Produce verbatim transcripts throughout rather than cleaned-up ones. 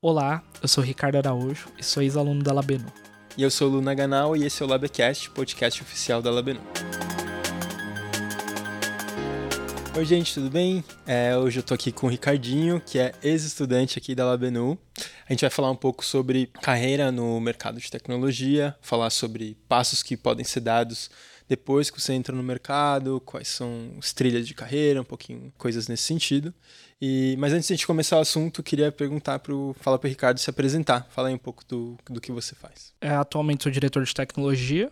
Olá, eu sou Ricardo Araújo e sou ex-aluno da Labenu. E eu sou o Luna Ganal e esse é o Labcast, podcast oficial da Labenu. Oi gente, tudo bem? É, hoje eu tô aqui com o Ricardinho, que é ex-estudante aqui da Labenu. A gente vai falar um pouco sobre carreira no mercado de tecnologia, falar sobre passos que podem ser dados depois que você entra no mercado, quais são as trilhas de carreira, um pouquinho coisas nesse sentido. E, mas antes de a gente começar o assunto, eu queria perguntar pro, falar para o Ricardo se apresentar. Fala aí um pouco do, do que você faz. É, atualmente sou diretor de tecnologia.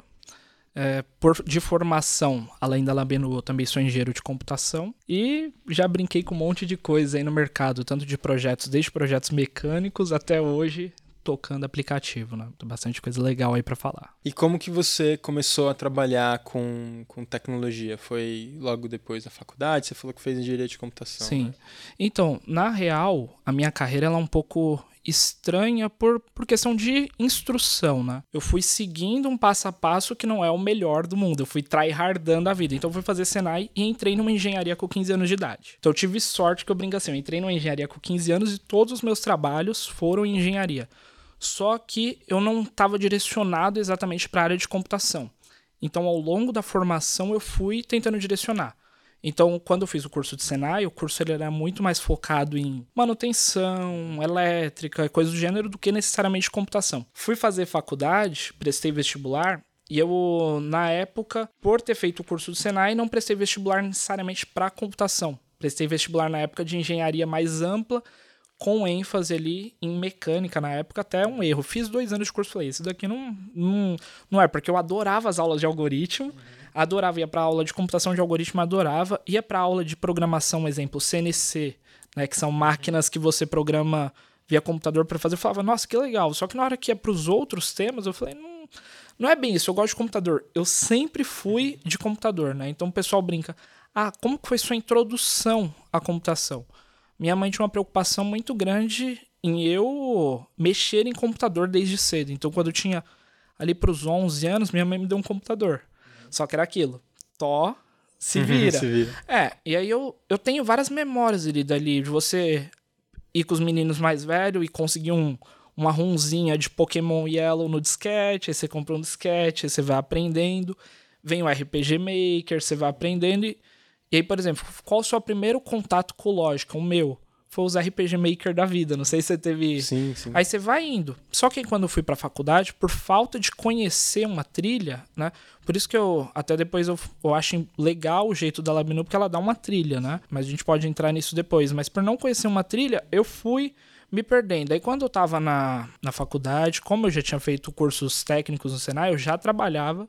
É, por, de formação, além da Labenu, eu também sou engenheiro de computação. E já brinquei com um monte de coisa aí no mercado, tanto de projetos, desde projetos mecânicos até hoje, tocando aplicativo, né? Tem bastante coisa legal aí para falar. E como que você começou a trabalhar com, com tecnologia? Foi logo depois da faculdade? Você falou que fez engenharia de computação. Sim. Né? Então, na real, a minha carreira ela é um pouco estranha por, por questão de instrução, né? Eu fui seguindo um passo a passo que não é o melhor do mundo. Eu fui tryhardando a vida. Então, eu fui fazer Senai e entrei numa engenharia com quinze anos de idade. Então, eu tive sorte que eu brinco assim. Eu entrei numa engenharia com quinze anos e todos os meus trabalhos foram em engenharia. Só que eu não estava direcionado exatamente para a área de computação. Então, ao longo da formação, eu fui tentando direcionar. Então, quando eu fiz o curso de Senai, o curso ele era muito mais focado em manutenção, elétrica, coisas do gênero, do que necessariamente computação. Fui fazer faculdade, prestei vestibular, e eu, na época, por ter feito o curso do Senai, não prestei vestibular necessariamente para computação. Prestei vestibular na época de engenharia mais ampla, com ênfase ali em mecânica na época, até um erro. Fiz dois anos de curso, falei, isso daqui não, não, não é, porque eu adorava as aulas de algoritmo, uhum. adorava, ia para aula de computação de algoritmo, adorava, ia para aula de programação, exemplo, C N C, né, que são máquinas que você programa via computador para fazer, eu falava, nossa, que legal, só que na hora que ia para os outros temas, eu falei, não, não é bem isso, eu gosto de computador, eu sempre fui de computador, né, então o pessoal brinca, ah, como que foi sua introdução à computação? Minha mãe tinha uma preocupação muito grande em eu mexer em computador desde cedo. Então, quando eu tinha ali para os onze anos, minha mãe me deu um computador. Só que era aquilo. Tó, se vira. se vira. É, e aí eu, eu tenho várias memórias ali dali, de você ir com os meninos mais velhos e conseguir um, uma runzinha de Pokémon Yellow no disquete, aí você compra um disquete, aí você vai aprendendo. Vem o R P G Maker, você vai aprendendo e... E aí, por exemplo, qual o seu primeiro contato com lógica? O meu foi os R P G Maker da vida. Não sei se você teve... Sim, sim. Aí você vai indo. Só que quando eu fui pra faculdade, por falta de conhecer uma trilha, né? Por isso que eu, até depois eu, eu acho legal o jeito da Labenu, porque ela dá uma trilha, né? Mas a gente pode entrar nisso depois. Mas por não conhecer uma trilha, eu fui me perdendo. Aí quando eu tava na, na faculdade, como eu já tinha feito cursos técnicos no Senai, eu já trabalhava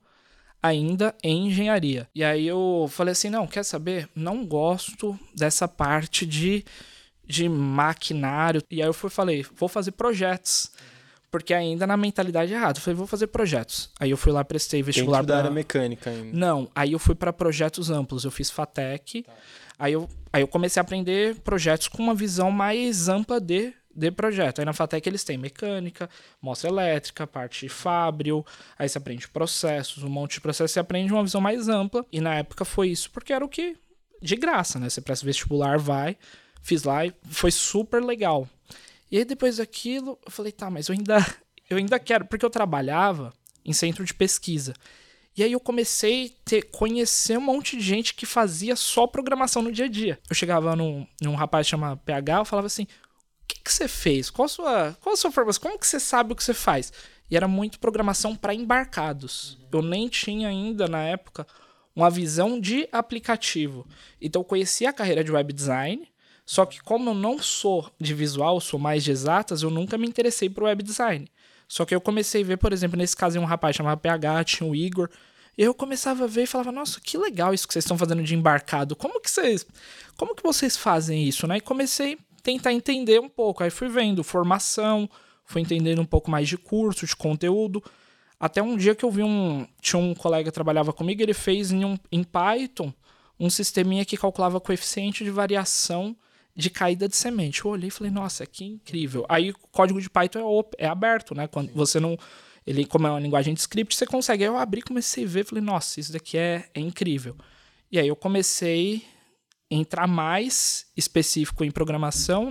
ainda em engenharia. E aí eu falei assim, não, quer saber? Não gosto dessa parte de, de maquinário. E aí eu fui, falei, vou fazer projetos. Porque ainda na mentalidade errada. Eu falei, vou fazer projetos. Aí eu fui lá, prestei vestibular. Dentro da pra... área mecânica ainda. Não, aí eu fui para projetos amplos. Eu fiz FATEC. Tá. Aí, eu, aí eu comecei a aprender projetos com uma visão mais ampla de... de projeto. Aí na FATEC eles têm mecânica, mostra elétrica, parte fábrio, aí você aprende processos, um monte de processos, você aprende uma visão mais ampla, e na época foi isso, porque era o que, de graça, né? Você presta vestibular, vai, fiz lá e foi super legal. E aí depois daquilo, eu falei, tá, mas eu ainda, eu ainda quero, porque eu trabalhava em centro de pesquisa. E aí eu comecei a ter, conhecer um monte de gente que fazia só programação no dia a dia. Eu chegava num, num rapaz chamado P H, eu falava assim, o que, que você fez? Qual a sua, qual a sua formação? Como que você sabe o que você faz? E era muito programação para embarcados. Uhum. Eu nem tinha ainda, na época, uma visão de aplicativo. Então, eu conhecia a carreira de web design, só que como eu não sou de visual, sou mais de exatas, eu nunca me interessei por web design. Só que eu comecei a ver, por exemplo, nesse caso, um rapaz chamado P H, tinha o Igor, e eu começava a ver e falava, nossa, que legal isso que vocês estão fazendo de embarcado. Como que vocês, como que vocês fazem isso? Né? E comecei tentar entender um pouco. Aí fui vendo formação, fui entendendo um pouco mais de curso, de conteúdo. Até um dia que eu vi um... Tinha um colega que trabalhava comigo, ele fez em, um, em Python um sisteminha que calculava coeficiente de variação de caída de semente. Eu olhei e falei, nossa, que incrível. Aí o código de Python é, op- é aberto, né? Quando você não... Ele, como é uma linguagem de script, você consegue. Aí eu abri, comecei a ver, falei, nossa, isso daqui é, é incrível. E aí eu comecei... entrar mais específico em programação, né?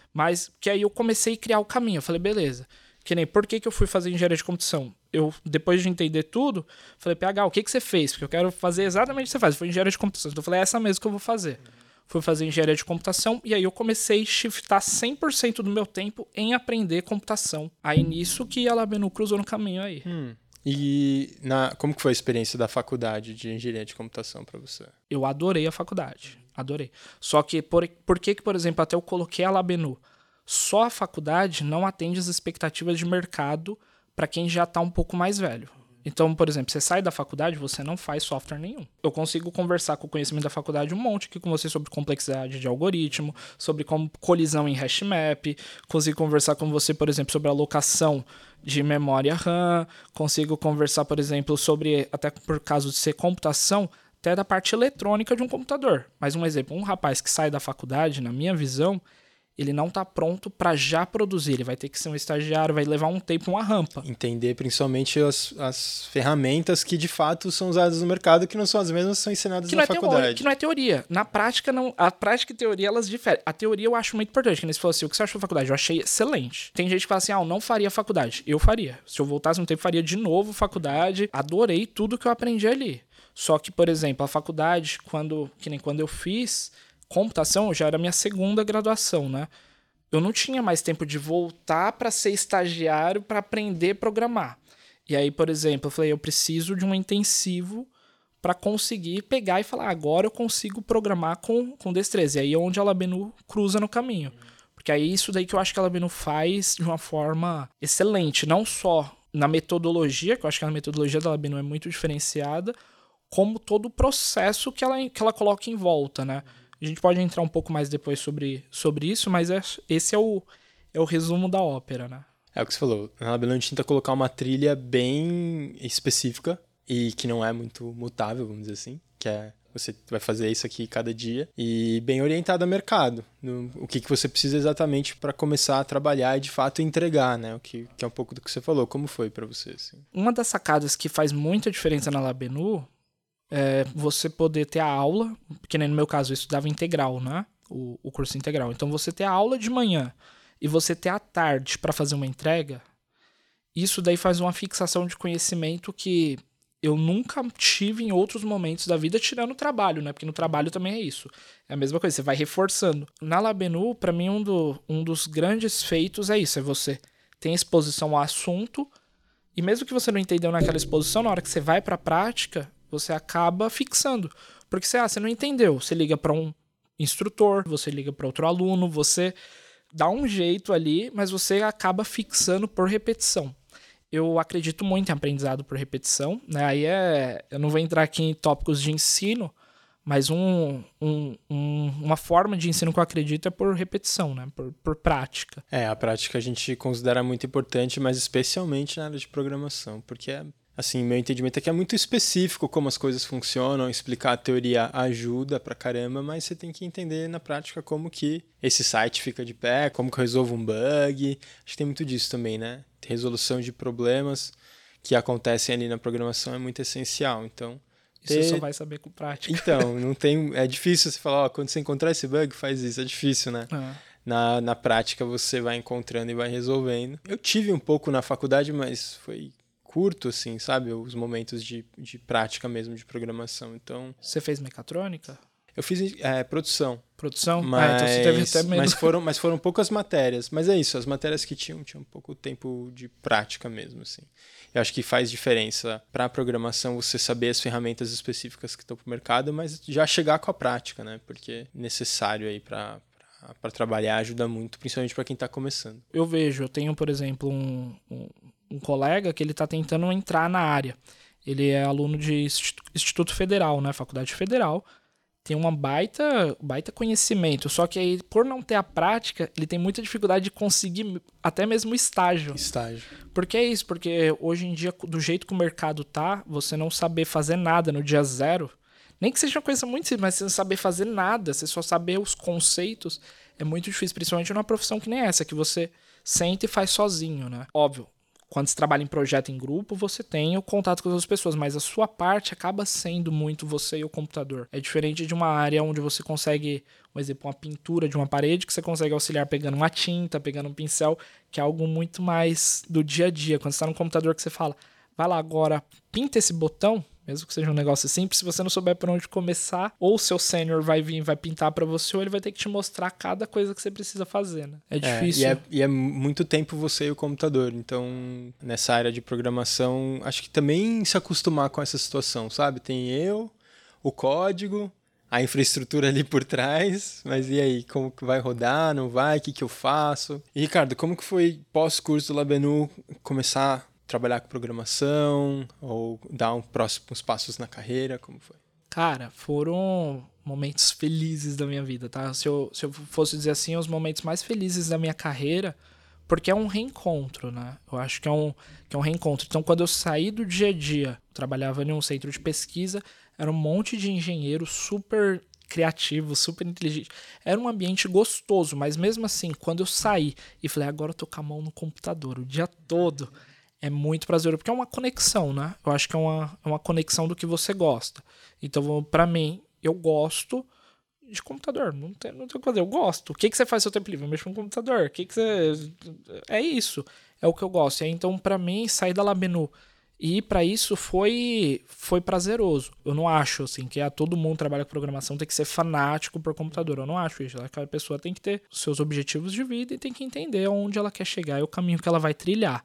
Mas que aí eu comecei a criar o caminho. Eu falei, beleza. Que nem, por que, que eu fui fazer engenharia de computação? Eu, depois de entender tudo, falei, P H, o que, que você fez? Porque eu quero fazer exatamente o que você faz. Foi engenharia de computação. Então eu falei, é essa mesmo que eu vou fazer. Fui fazer engenharia de computação e aí eu comecei a shiftar cem por cento do meu tempo em aprender computação. Aí nisso que a Labenu cruzou no caminho aí. Hum. E na, como que foi a experiência da faculdade de engenharia de computação para você? Eu adorei a faculdade, adorei. Só que, por, por que, que, por exemplo, até eu coloquei a Labenu? Só a faculdade não atende as expectativas de mercado para quem já está um pouco mais velho. Então, por exemplo, você sai da faculdade, você não faz software nenhum. Eu consigo conversar com o conhecimento da faculdade um monte aqui com você sobre complexidade de algoritmo, sobre como colisão em hash map, consigo conversar com você, por exemplo, sobre alocação de memória RAM, consigo conversar, por exemplo, sobre, até por caso de ser computação, até da parte eletrônica de um computador. Mas um exemplo, um rapaz que sai da faculdade, na minha visão, ele não está pronto para já produzir. Ele vai ter que ser um estagiário, vai levar um tempo, uma rampa. Entender principalmente as, as ferramentas que de fato são usadas no mercado, que não são as mesmas que são ensinadas que na não é faculdade. Teoria, que não é teoria. Na prática, não, a prática e teoria, elas diferem. A teoria eu acho muito importante. Que nem você falou assim, o que você achou da faculdade? Eu achei excelente. Tem gente que fala assim, ah, eu não faria faculdade. Eu faria. Se eu voltasse no tempo, faria de novo faculdade. Adorei tudo que eu aprendi ali. Só que, por exemplo, a faculdade, quando, que nem quando eu fiz computação, já era a minha segunda graduação, né? Eu não tinha mais tempo de voltar para ser estagiário para aprender a programar. E aí, por exemplo, eu falei, eu preciso de um intensivo para conseguir pegar e falar, agora eu consigo programar com, com destreza. E aí é onde a Labenu cruza no caminho. Porque aí é isso daí que eu acho que a Labenu faz de uma forma excelente. Não só na metodologia, que eu acho que a metodologia da Labenu é muito diferenciada, como todo o processo que ela, que ela coloca em volta, né? A gente pode entrar um pouco mais depois sobre, sobre isso, mas é, esse é o, é o resumo da ópera, né? É o que você falou. Na Labenu a gente tenta colocar uma trilha bem específica e que não é muito mutável, vamos dizer assim, que é você vai fazer isso aqui cada dia e bem orientado ao mercado, no, o que, que você precisa exatamente para começar a trabalhar e de fato entregar, né? O que, que é um pouco do que você falou. Como foi para você? Assim? Uma das sacadas que faz muita diferença na Labenu é você poder ter a aula, porque no meu caso eu estudava integral, né? O, o curso integral. Então você ter a aula de manhã e você ter a tarde para fazer uma entrega, isso daí faz uma fixação de conhecimento que eu nunca tive em outros momentos da vida, tirando o trabalho, né? Porque no trabalho também é isso. É a mesma coisa, você vai reforçando. Na Labenu, para mim, um, do, um dos grandes feitos é isso, é você ter exposição ao assunto e mesmo que você não entendeu naquela exposição, na hora que você vai para a prática, você acaba fixando. Porque você, ah, você não entendeu. Você liga para um instrutor, você liga para outro aluno, você dá um jeito ali, mas você acaba fixando por repetição. Eu acredito muito em aprendizado por repetição, né? Aí é, eu não vou entrar aqui em tópicos de ensino, mas um, um, um, uma forma de ensino que eu acredito é por repetição, né? Por, por prática. É, a prática a gente considera muito importante, mas especialmente na área de programação, porque é assim, meu entendimento é que é muito específico como as coisas funcionam, explicar a teoria ajuda pra caramba, mas você tem que entender na prática como que esse site fica de pé, como que eu resolvo um bug. Acho que tem muito disso também, né? Resolução de problemas que acontecem ali na programação é muito essencial, então... Isso ter... você só vai saber com prática. Então, não tem... é difícil você falar, ó, quando você encontrar esse bug, faz isso, é difícil, né? É. Na, na prática você vai encontrando e vai resolvendo. Eu tive um pouco na faculdade, mas foi... curto, assim, sabe? Os momentos de, de prática mesmo de programação, então... Você fez mecatrônica? Eu fiz é, produção. Produção? Mas, ah, então você teve até medo. Mas foram, mas foram poucas matérias. Mas é isso, as matérias que tinham, tinham um pouco tempo de prática mesmo, assim. Eu acho que faz diferença para a programação você saber as ferramentas específicas que estão para o mercado, mas já chegar com a prática, né? Porque é necessário aí para... para trabalhar ajuda muito, principalmente para quem está começando. Eu vejo, eu tenho, por exemplo, um, um, um colega que ele está tentando entrar na área. Ele é aluno de Instituto Federal, né? Faculdade Federal. Tem uma baita, baita conhecimento, só que aí, por não ter a prática, ele tem muita dificuldade de conseguir até mesmo estágio. Estágio. Por que é isso? Porque hoje em dia, do jeito que o mercado tá, você não saber fazer nada no dia zero, nem que seja uma coisa muito simples, mas você não saber fazer nada, você só saber os conceitos, é muito difícil, principalmente numa profissão que nem essa, que você senta e faz sozinho, né? Óbvio, Quando você trabalha em projeto em grupo, você tem o contato com as outras pessoas, mas a sua parte acaba sendo muito você e o computador. É diferente de uma área onde você consegue, por exemplo, uma pintura de uma parede, que você consegue auxiliar pegando uma tinta, pegando um pincel, que é algo muito mais do dia a dia. Quando você está no computador que você fala, vai lá agora, pinta esse botão, mesmo que seja um negócio simples, se você não souber por onde começar, ou o seu sênior vai vir e vai pintar para você, ou ele vai ter que te mostrar cada coisa que você precisa fazer, né? É difícil. É, e, é, e é muito tempo você e o computador. Então, nessa área de programação, acho que também se acostumar com essa situação, sabe? Tem eu, o código, a infraestrutura ali por trás, mas e aí? Como que vai rodar? Não vai? O que, que eu faço? E, Ricardo, como que foi pós-curso do Labenu começar trabalhar com programação ou dar um próximos passos na carreira? Como foi? Cara, foram momentos felizes da minha vida, tá? Se eu, se eu fosse dizer assim, os momentos mais felizes da minha carreira, porque é um reencontro, né? Eu acho que é um, que é um reencontro. Então, quando eu saí do dia a dia, trabalhava em um centro de pesquisa, era um monte de engenheiro super criativo, super inteligente. Era um ambiente gostoso, mas mesmo assim, quando eu saí e falei, agora eu tô com a mão no computador o dia todo, é muito prazeroso, porque é uma conexão, né? Eu acho que é uma, é uma conexão do que você gosta. Então, pra mim, eu gosto de computador. Não tem, não tem o que fazer, eu gosto. O que, que você faz no seu tempo livre? Eu mexo no computador. O que, que você... É isso. É o que eu gosto. E aí, então, pra mim, sair da Labenu e ir pra isso foi, foi prazeroso. Eu não acho, assim, que a todo mundo trabalha com programação tem que ser fanático por computador. Eu não acho isso. Cada pessoa tem que ter os seus objetivos de vida e tem que entender onde ela quer chegar e o caminho que ela vai trilhar.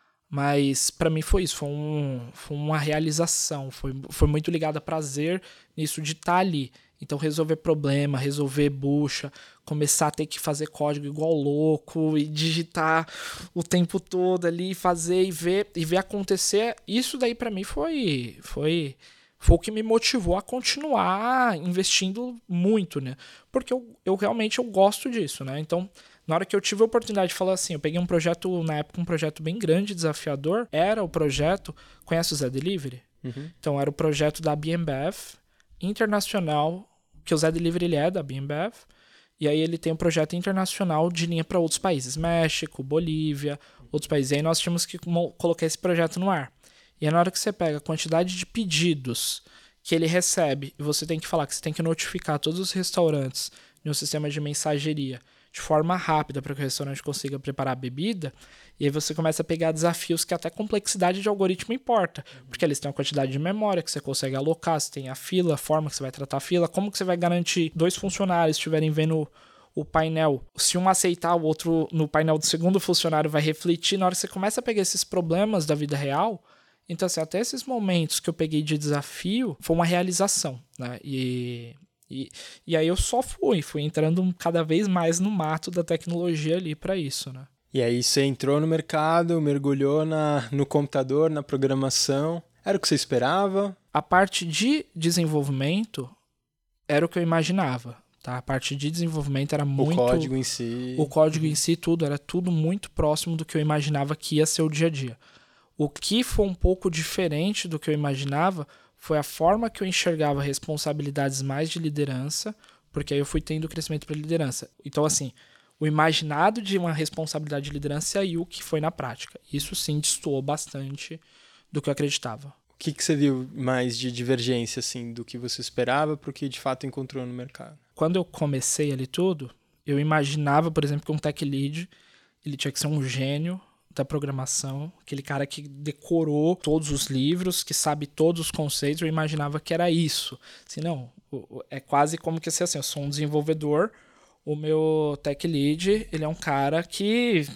Mas pra mim foi isso, foi, um, foi uma realização, foi, foi muito ligado a prazer nisso de estar ali. Então resolver problema, resolver bucha, começar a ter que fazer código igual louco e digitar o tempo todo ali, fazer e ver, e ver acontecer, isso daí pra mim foi, foi, foi o que me motivou a continuar investindo muito, né? Porque eu, eu realmente eu gosto disso, né? Então... Na hora que eu tive a oportunidade de falar assim, eu peguei um projeto, na época, um projeto bem grande, desafiador. Era o projeto, conhece o Zé Delivery? Uhum. Então, era o projeto da B M B F, internacional, que o Zé Delivery ele é da B M B F, e aí ele tem um projeto internacional de linha para outros países, México, Bolívia, outros países. E aí nós tínhamos que colocar esse projeto no ar. E aí na hora que você pega a quantidade de pedidos que ele recebe, e você tem que falar que você tem que notificar todos os restaurantes em um sistema de mensageria, de forma rápida para que o restaurante consiga preparar a bebida, e aí você começa a pegar desafios que até complexidade de algoritmo importa, porque eles têm uma quantidade de memória que você consegue alocar, você tem a fila, a forma que você vai tratar a fila, como que você vai garantir dois funcionários estiverem vendo o painel, se um aceitar, o outro no painel do segundo funcionário vai refletir, na hora que você começa a pegar esses problemas da vida real, então assim, até esses momentos que eu peguei de desafio, foi uma realização, né, e... E, e aí eu só fui, fui entrando cada vez mais no mato da tecnologia ali para isso, né? E aí você entrou no mercado, mergulhou na, no computador, na programação. Era o que você esperava? A parte de desenvolvimento era o que eu imaginava, tá? A parte de desenvolvimento era muito... O código em si... O código em si, tudo, era tudo muito próximo do que eu imaginava que ia ser o dia a dia. O que foi um pouco diferente do que eu imaginava foi a forma que eu enxergava responsabilidades mais de liderança, porque aí eu fui tendo crescimento para liderança. Então, assim, o imaginado de uma responsabilidade de liderança e o que foi na prática. Isso sim destoou bastante do que eu acreditava. O que, que você viu mais de divergência, assim, do que você esperava para o que de fato encontrou no mercado? Quando eu comecei ali tudo, eu imaginava, por exemplo, que um tech lead ele tinha que ser um gênio da programação, aquele cara que decorou todos os livros, que sabe todos os conceitos, eu imaginava que era isso. Assim, não, é quase como que assim, eu sou um desenvolvedor, o meu tech lead, ele é um cara que,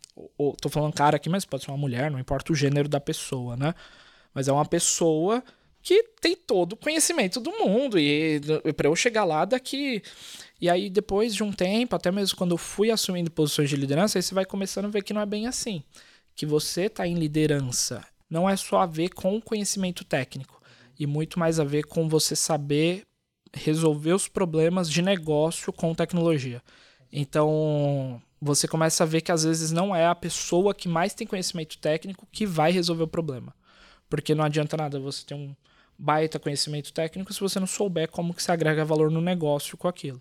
tô falando cara aqui, mas pode ser uma mulher, não importa o gênero da pessoa, né? Mas é uma pessoa que tem todo o conhecimento do mundo, e, e para eu chegar lá daqui... E aí, depois de um tempo, até mesmo quando eu fui assumindo posições de liderança, aí você vai começando a ver que não é bem assim. Que você está em liderança não é só a ver com o conhecimento técnico, e muito mais a ver com você saber resolver os problemas de negócio com tecnologia. Então, você começa a ver que às vezes não é a pessoa que mais tem conhecimento técnico que vai resolver o problema. Porque não adianta nada você ter um baita conhecimento técnico se você não souber como que se agrega valor no negócio com aquilo.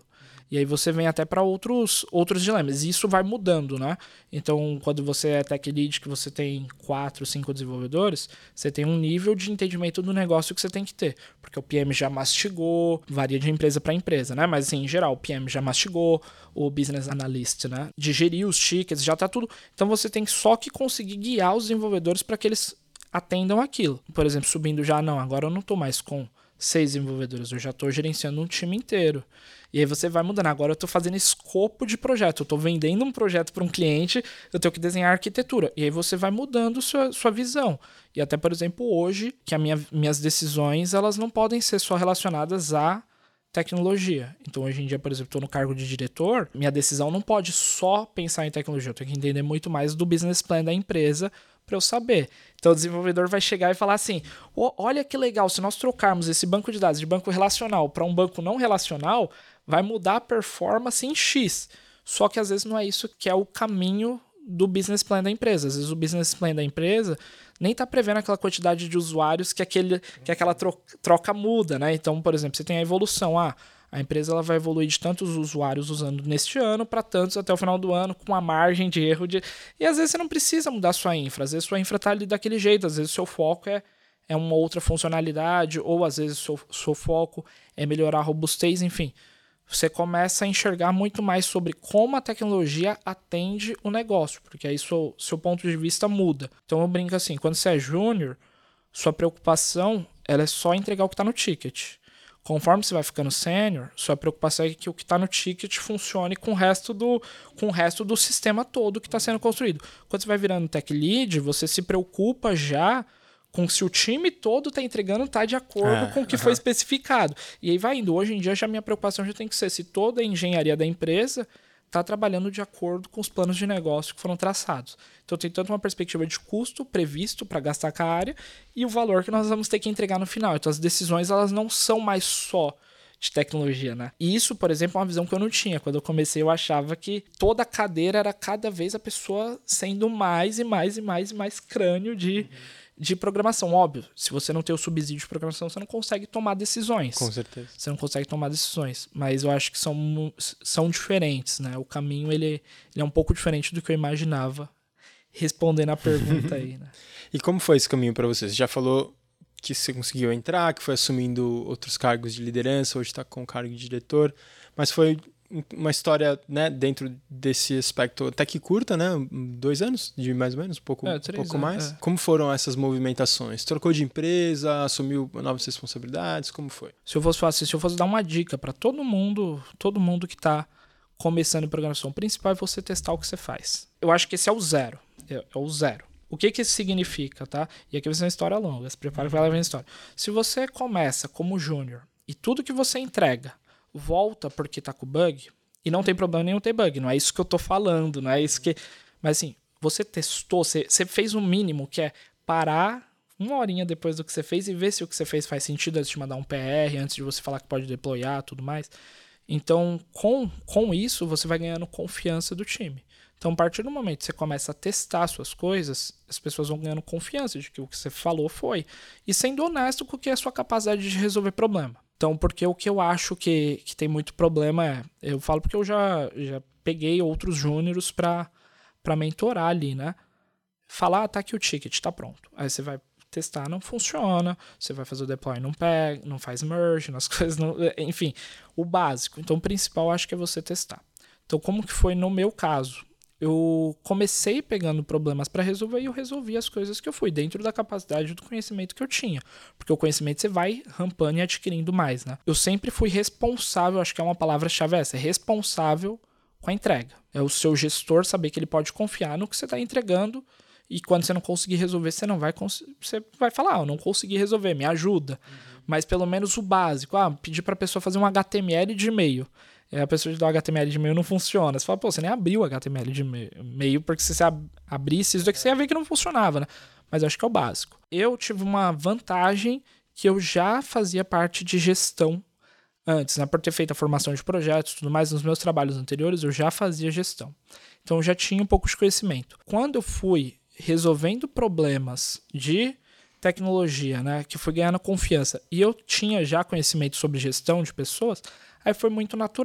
E aí você vem até para outros, outros dilemas. E isso vai mudando, né? Então, quando você é tech lead, que você tem quatro, cinco desenvolvedores, você tem um nível de entendimento do negócio que você tem que ter. Porque o P M já mastigou, varia de empresa para empresa, né? Mas, assim, em geral, o P M já mastigou, o Business Analyst, né? Digeriu os tickets, já tá tudo. Então, você tem só que conseguir guiar os desenvolvedores para que eles atendam aquilo. Por exemplo, subindo já, não, agora eu não tô mais com seis desenvolvedores, eu já estou gerenciando um time inteiro. E aí você vai mudando. Agora eu estou fazendo escopo de projeto, eu estou vendendo um projeto para um cliente, eu tenho que desenhar arquitetura. E aí você vai mudando sua, sua visão. E até, por exemplo, hoje, que a minha, minhas decisões elas não podem ser só relacionadas a tecnologia. Então, hoje em dia, por exemplo, estou no cargo de diretor, minha decisão não pode só pensar em tecnologia, eu tenho que entender muito mais do business plan da empresa para eu saber. Então o desenvolvedor vai chegar e falar assim, oh, olha que legal, se nós trocarmos esse banco de dados de banco relacional para um banco não relacional, vai mudar a performance em X. Só que às vezes não é isso que é o caminho do business plan da empresa. Às vezes o business plan da empresa nem está prevendo aquela quantidade de usuários que, aquele, que aquela troca, troca muda, né? Então, por exemplo, você tem a evolução, ah, a empresa ela vai evoluir de tantos usuários usando neste ano para tantos até o final do ano, com a margem de erro. De... E às vezes você não precisa mudar sua infra. Às vezes sua infra está ali daquele jeito. Às vezes o seu foco é, é uma outra funcionalidade. Ou às vezes o seu, seu foco é melhorar a robustez. Enfim, você começa a enxergar muito mais sobre como a tecnologia atende o negócio. Porque aí seu, seu ponto de vista muda. Então eu brinco assim, quando você é júnior, sua preocupação ela é só entregar o que está no ticket. Conforme você vai ficando sênior, sua preocupação é que o que está no ticket funcione com o resto do, com o resto do sistema todo que está sendo construído. Quando você vai virando tech lead, você se preocupa já com se o time todo está entregando, está de acordo é, com o que uh-huh. foi especificado. E aí vai indo. Hoje em dia, já minha preocupação já tem que ser se toda a engenharia da empresa está trabalhando de acordo com os planos de negócio que foram traçados. Então tem tanto uma perspectiva de custo previsto para gastar com a área e o valor que nós vamos ter que entregar no final. Então as decisões elas não são mais só de tecnologia, né? E isso, por exemplo, é uma visão que eu não tinha. Quando eu comecei, eu achava que toda a cadeira era cada vez a pessoa sendo mais e mais e mais e mais crânio de... Uhum. de programação. Óbvio, se você não tem o subsídio de programação, você não consegue tomar decisões. Com certeza. Você não consegue tomar decisões. Mas eu acho que são, são diferentes, né? O caminho, ele, ele é um pouco diferente do que eu imaginava, respondendo a pergunta aí, né? E como foi esse caminho para você? Você já falou que você conseguiu entrar, que foi assumindo outros cargos de liderança, hoje está com o cargo de diretor, mas foi uma história, né, dentro desse aspecto até que curta, né? Dois anos, de mais ou menos, um pouco, é, um pouco anos, mais. É. Como foram essas movimentações? Trocou de empresa, assumiu novas responsabilidades, como foi? Se eu fosse fazer, se eu fosse dar uma dica para todo mundo, todo mundo que está começando em programação, o principal é você testar o que você faz. Eu acho que esse é o zero, é, é o zero. O que que isso significa, tá? E aqui vai ser uma história longa, se prepara para ela vir a história. Se você começa como júnior e tudo que você entrega volta porque tá com bug, e não tem problema nenhum ter bug, não é isso que eu tô falando, não é isso que... Mas assim, você testou, você, você fez o mínimo, que é parar uma horinha depois do que você fez e ver se o que você fez faz sentido antes de mandar um P R, antes de você falar que pode deployar tudo mais. Então, com, com isso, você vai ganhando confiança do time. Então, a partir do momento que você começa a testar suas coisas, as pessoas vão ganhando confiança de que o que você falou foi. E sendo honesto com o que é a sua capacidade de resolver problema. Então, porque o que eu acho que, que tem muito problema é... Eu falo porque eu já, já peguei outros júniores para para mentorar ali, né? Falar, ah, tá aqui o ticket, tá pronto. Aí você vai testar, não funciona. Você vai fazer o deploy, não pega, não faz merge, as coisas não... Enfim, o básico. Então, o principal, eu acho que é você testar. Então, como que foi no meu caso? Eu comecei pegando problemas para resolver e eu resolvi as coisas que eu fui, dentro da capacidade do conhecimento que eu tinha. Porque o conhecimento você vai rampando e adquirindo mais, né? Eu sempre fui responsável, acho que é uma palavra-chave essa, é responsável com a entrega. É o seu gestor saber que ele pode confiar no que você está entregando e quando você não conseguir resolver, você não vai cons- você vai falar, ah, eu não consegui resolver, me ajuda. Uhum. Mas pelo menos o básico, ah, pedir para a pessoa fazer um H T M L de e-mail. É, a pessoa te dá o H T M L de e-mail não funciona. Você fala, pô, você nem abriu o H T M L de e-mail, porque se você ab- abrisse isso daqui, você ia ver que não funcionava, né? Mas eu acho que é o básico. Eu tive uma vantagem que eu já fazia parte de gestão antes, né? Por ter feito a formação de projetos e tudo mais, nos meus trabalhos anteriores, eu já fazia gestão. Então eu já tinha um pouco de conhecimento. Quando eu fui resolvendo problemas de tecnologia, né? Que fui ganhando confiança, e eu tinha já conhecimento sobre gestão de pessoas, aí foi muito natural.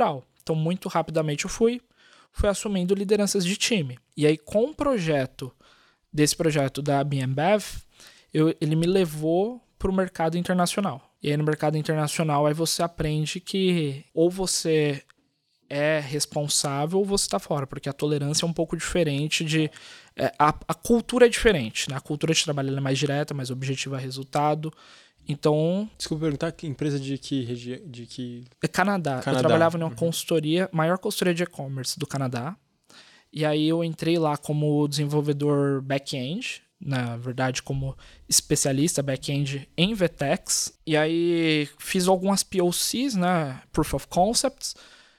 Então, muito rapidamente eu fui, fui assumindo lideranças de time. E aí, com o projeto, desse projeto da B M Bev, eu, ele me levou para o mercado internacional. E aí, no mercado internacional, aí você aprende que ou você é responsável ou você está fora, porque a tolerância é um pouco diferente de... É, a, a cultura é diferente, né? A cultura de trabalho é mais direta, mais objetiva a resultado. Então... Desculpa perguntar, que empresa de que região? De que... É Canadá. Canadá. Eu trabalhava em uma Uhum. consultoria, maior consultoria de e-commerce do Canadá. E aí eu entrei lá como desenvolvedor back-end, na verdade como especialista back-end em V TEX. E aí fiz algumas P O Cs, né? Proof of Concepts.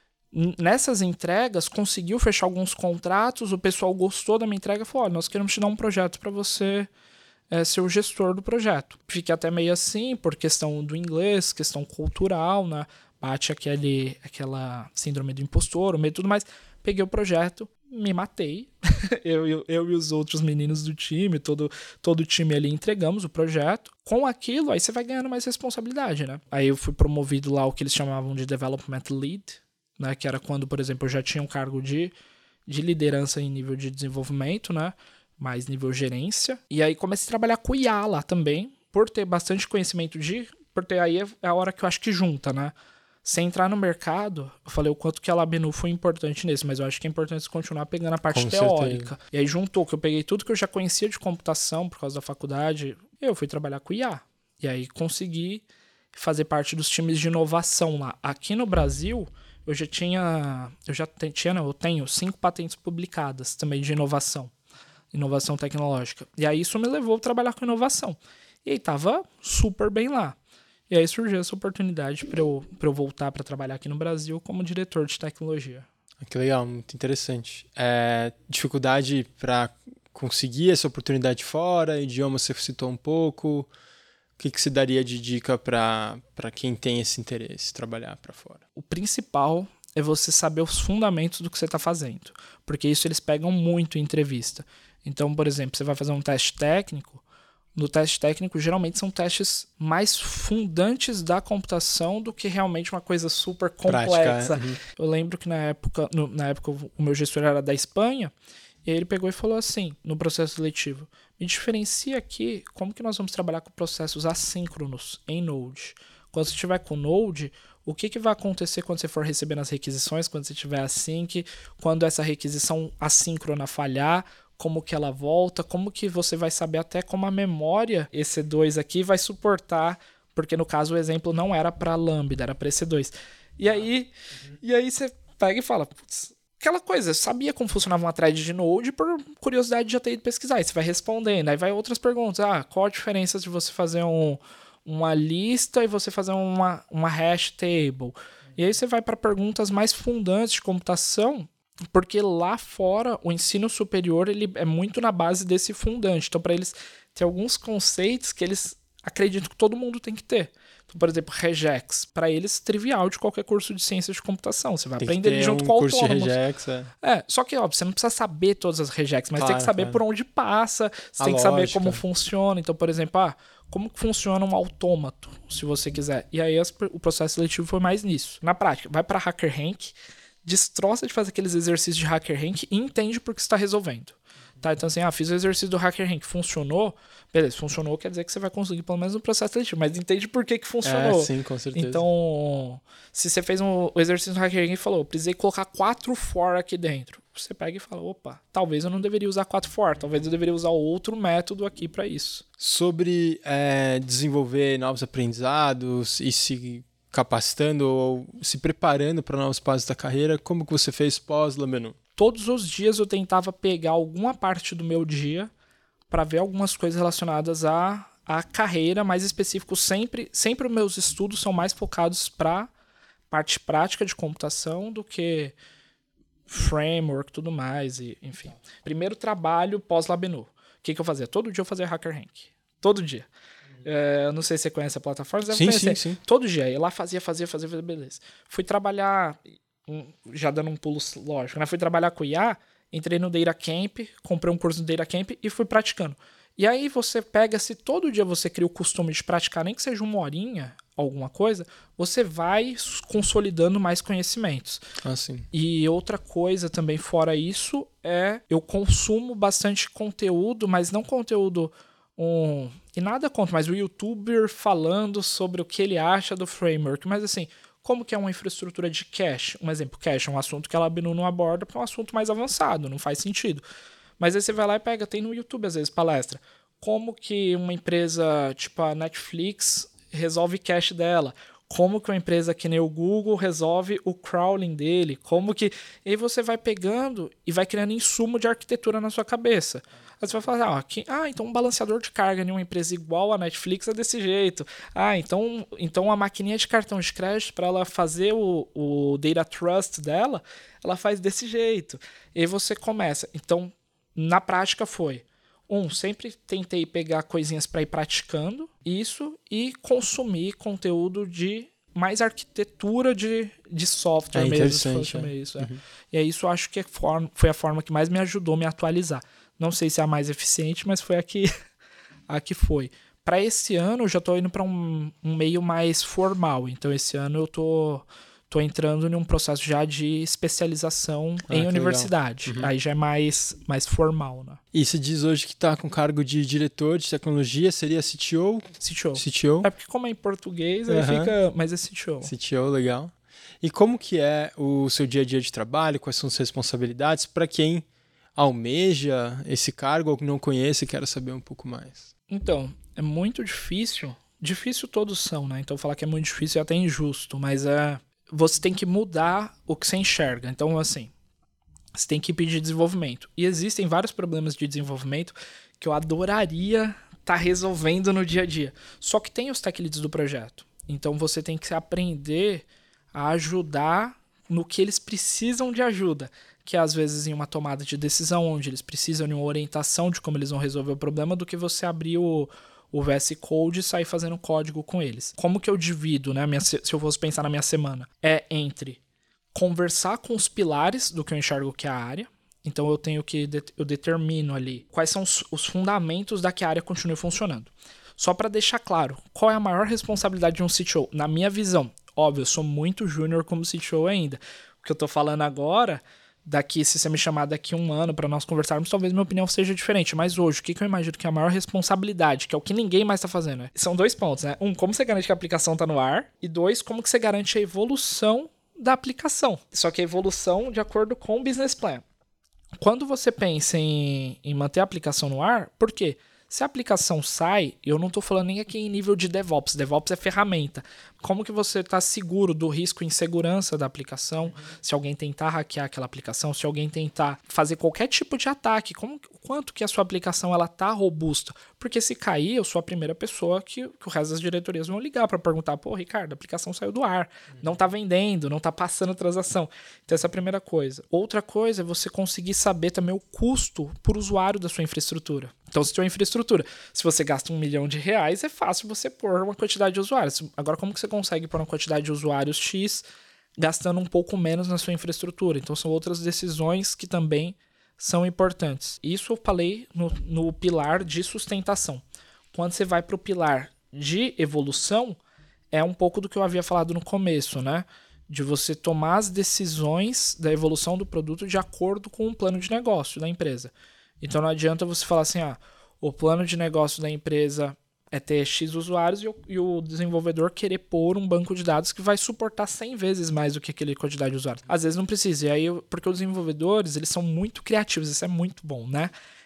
Nessas entregas, conseguiu fechar alguns contratos, o pessoal gostou da minha entrega e falou, olha, nós queremos te dar um projeto para você é, ser o gestor do projeto. Fiquei até meio assim, por questão do inglês, questão cultural, né? Bate aquele, aquela síndrome do impostor, o medo e tudo mais. Peguei o projeto, me matei. eu, eu, eu e os outros meninos do time, todo, todo o time ali entregamos o projeto. Com aquilo, aí você vai ganhando mais responsabilidade, né? Aí eu fui promovido lá o que eles chamavam de Development Lead, né, que era quando, por exemplo, eu já tinha um cargo de, de liderança em nível de desenvolvimento, né, mais nível gerência. E aí comecei a trabalhar com I A lá também, por ter bastante conhecimento de... Por ter aí é a hora que eu acho que junta, né? Sem entrar no mercado, eu falei o quanto que a Labenu foi importante nesse, mas eu acho que é importante continuar pegando a parte Com teórica. certeza. E aí juntou que eu peguei tudo que eu já conhecia de computação por causa da faculdade, eu fui trabalhar com I A. E aí consegui fazer parte dos times de inovação lá. Aqui no Brasil... Eu já tinha, eu já tinha, não, eu tenho cinco patentes publicadas também de inovação, inovação tecnológica. E aí isso me levou a trabalhar com inovação. E aí tava super bem lá. E aí surgiu essa oportunidade para eu, para eu voltar para trabalhar aqui no Brasil como diretor de tecnologia. Que legal, muito interessante. É, dificuldade para conseguir essa oportunidade fora, idioma você citou um pouco. O que, que se daria de dica para quem tem esse interesse, trabalhar para fora? O principal é você saber os fundamentos do que você está fazendo, porque isso eles pegam muito em entrevista. Então, por exemplo, você vai fazer um teste técnico, no teste técnico geralmente são testes mais fundantes da computação do que realmente uma coisa super complexa. Prática, uhum. Eu lembro que na época, no, na época o meu gestor era da Espanha, e ele pegou e falou assim, no processo seletivo, me diferencia aqui como que nós vamos trabalhar com processos assíncronos em Node. Quando você estiver com Node, o que, que vai acontecer quando você for recebendo as requisições, quando você tiver async, quando essa requisição assíncrona falhar, como que ela volta, como que você vai saber até como a memória E C dois aqui vai suportar, porque no caso o exemplo não era para Lambda, era para E C dois. E aí, uhum. e aí você pega e fala, putz, aquela coisa, eu sabia como funcionava uma thread de Node por curiosidade de já ter ido pesquisar. Aí você vai respondendo, aí vai outras perguntas. Ah, qual a diferença de você fazer um, uma lista e você fazer uma, uma hash table? E aí você vai para perguntas mais fundantes de computação, porque lá fora o ensino superior ele é muito na base desse fundante. Então, para eles, tem alguns conceitos que eles acreditam que todo mundo tem que ter. Então, por exemplo, regex, para eles, trivial de qualquer curso de ciências de computação. Você vai tem aprender ele junto um com o curso autônomos. De regex, é. é, só que, óbvio, você não precisa saber todas as regex, mas claro, tem que saber claro. por onde passa, você A tem que lógica. saber como funciona. Então, por exemplo, ah, como que funciona um autômato, se você quiser. E aí as, o processo seletivo foi mais nisso. Na prática, vai para HackerRank, destroça de fazer aqueles exercícios de HackerRank e entende por que você está resolvendo. Tá, então assim, ah, fiz o exercício do HackerRank, funcionou? Beleza, funcionou quer dizer que você vai conseguir pelo menos no processo seletivo, mas entende por que que funcionou. É, sim, com certeza. Então, se você fez um, o exercício do HackerRank e falou, precisei colocar quatro for aqui dentro, você pega e fala, opa, talvez eu não deveria usar quatro for, talvez eu deveria usar outro método aqui para isso. Sobre é, desenvolver novos aprendizados e se capacitando ou se preparando para novos passos da carreira, como que você fez pós-Labenu? Todos os dias eu tentava pegar alguma parte do meu dia para ver algumas coisas relacionadas à, à carreira, mais específico. Sempre, sempre os meus estudos são mais focados para parte prática de computação do que framework e tudo mais. E, enfim. Primeiro trabalho pós-Labenu. O que, que eu fazia? Todo dia eu fazia HackerRank. Todo dia. É, eu não sei se você conhece a plataforma. Você sim, deve sim, sim. Todo dia. Eu lá fazia, fazia, fazia, fazia, beleza. Fui trabalhar... já dando um pulo lógico, né? Fui trabalhar com I A, entrei no Data Camp, comprei um curso no Data Camp e fui praticando. E aí você pega, se todo dia você cria o costume de praticar, nem que seja uma horinha, alguma coisa, você vai consolidando mais conhecimentos. Ah, sim. E outra coisa também fora isso é eu consumo bastante conteúdo, mas não conteúdo um e nada contra, mas o youtuber falando sobre o que ele acha do framework, mas assim, como que é uma infraestrutura de cache? Um exemplo, cache é um assunto que a Labenu não aborda porque é um assunto mais avançado, não faz sentido. Mas aí você vai lá e pega, tem no YouTube às vezes palestra, como que uma empresa tipo a Netflix resolve cache dela, como que uma empresa que nem o Google resolve o crawling dele, como que... E aí você vai pegando e vai criando insumo de arquitetura na sua cabeça. Aí você vai falar, ah, aqui, ah, então um balanceador de carga em uma empresa igual a Netflix é desse jeito. Ah, então, então a maquininha de cartão de crédito, para ela fazer o, o data trust dela, ela faz desse jeito. E aí você começa. Então, na prática foi... Um, sempre tentei pegar coisinhas para ir praticando isso e consumir conteúdo de mais arquitetura de, de software é mesmo. Interessante, é. É. Isso, é. Uhum. E aí isso eu acho que é forma, foi a forma que mais me ajudou a me atualizar. Não sei se é a mais eficiente, mas foi a que, a que foi. Para esse ano eu já estou indo para um, um meio mais formal. Então esse ano eu tô... Tô entrando em um processo já de especialização ah, em universidade. Uhum. Aí já é mais, mais formal, né? E você diz hoje que tá com cargo de diretor de tecnologia, seria C T O? C T O. C T O. É porque como é em português, aí uhum. fica... Mas é C T O. C T O, legal. E como que é o seu dia a dia de trabalho? Quais são as responsabilidades? Para quem almeja esse cargo ou não conhece e quer saber um pouco mais. Então, é muito difícil. Difícil todos são, né? Então falar que é muito difícil é até injusto, mas é... Você tem que mudar o que você enxerga. Então, assim, você tem que pedir desenvolvimento. E existem vários problemas de desenvolvimento que eu adoraria estar tá resolvendo no dia a dia. Só que tem os tech leads do projeto. Então, você tem que aprender a ajudar no que eles precisam de ajuda. Que é, às vezes, em uma tomada de decisão, onde eles precisam de uma orientação de como eles vão resolver o problema, do que você abrir o... o V S Code e sair fazendo código com eles. Como que eu divido, né? Minha, se eu fosse pensar na minha semana? É entre conversar com os pilares do que eu enxergo que é a área. Então eu tenho que... Eu determino ali quais são os, os fundamentos da que a área continue funcionando. Só para deixar claro, qual é a maior responsabilidade de um C T O? Na minha visão, óbvio, eu sou muito júnior como C T O ainda. O que eu tô falando agora... Daqui, se você me chamar daqui a um ano para nós conversarmos, talvez minha opinião seja diferente. Mas hoje, o que, que eu imagino que é a maior responsabilidade, que é o que ninguém mais está fazendo, né? São dois pontos, né? Um, como você garante que a aplicação está no ar? E dois, como que você garante a evolução da aplicação? Só que a evolução de acordo com o business plan. Quando você pensa em, em manter a aplicação no ar, por quê? Se a aplicação sai, eu não estou falando nem aqui em nível de DevOps. DevOps é ferramenta. Como que você está seguro do risco e insegurança da aplicação? Uhum. Se alguém tentar hackear aquela aplicação, se alguém tentar fazer qualquer tipo de ataque, como, quanto que a sua aplicação está robusta? Porque se cair, eu sou a primeira pessoa que, que o resto das diretorias vão ligar para perguntar, pô, Ricardo, a aplicação saiu do ar, uhum. não está vendendo, não está passando transação. Então essa é a primeira coisa. Outra coisa é você conseguir saber também o custo por usuário da sua infraestrutura. Então, se tem uma infraestrutura, se você gasta um milhão de reais, é fácil você pôr uma quantidade de usuários. Agora, como que você consegue pôr uma quantidade de usuários X gastando um pouco menos na sua infraestrutura? Então, são outras decisões que também são importantes. Isso eu falei no, no pilar de sustentação. Quando você vai para o pilar de evolução, é um pouco do que eu havia falado no começo, né? De você tomar as decisões da evolução do produto de acordo com o plano de negócio da empresa. Então não adianta você falar assim, ah, o plano de negócio da empresa é ter X usuários e o, e o desenvolvedor querer pôr um banco de dados que vai suportar cem vezes mais do que aquele quantidade de usuários. Às vezes não precisa, e aí, porque os desenvolvedores, eles são muito criativos, isso é muito bom, né?